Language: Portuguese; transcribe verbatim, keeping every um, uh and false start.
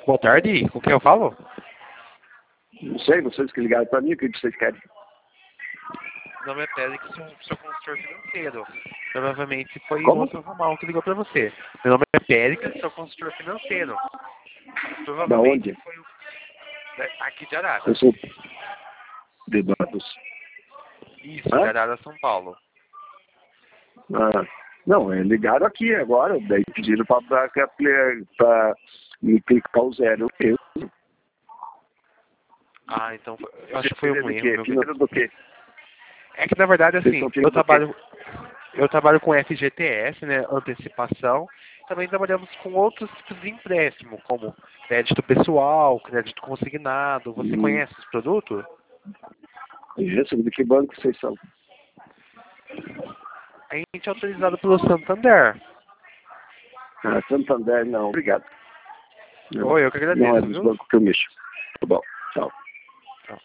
Boa tarde, com quem eu falo? Não sei, vocês que ligaram para mim, o que vocês querem? Meu nome é Pérez, sou seu consultor financeiro. Provavelmente foi o Como? outro ramal que ligou para você. Meu nome é Pérez, sou consultor financeiro. Da Provavelmente onde? foi o... aqui de Arara. Eu sou de Barros. Isso, Hã? de Arara, São Paulo. Ah, não, é, ligaram aqui agora, daí pediram para me clicar o zero. Eu, Ah, então foi- eu acho que foi um do erro, quê? meu Financeiro querido. do quê? É que na verdade Vocês assim, estão eu querendo do quê? trabalho eu trabalho com F G T S, né, antecipação. Também trabalhamos com outros tipos de empréstimo, como crédito pessoal, crédito consignado. Você Hum, conhece esse produto? Isso, de que banco vocês são? A gente é autorizado pelo Santander. Ah, Santander, não, obrigado. Não, Oi, eu que não é agradeço, dos viu? bancos que eu mexo. Tá bom, tchau.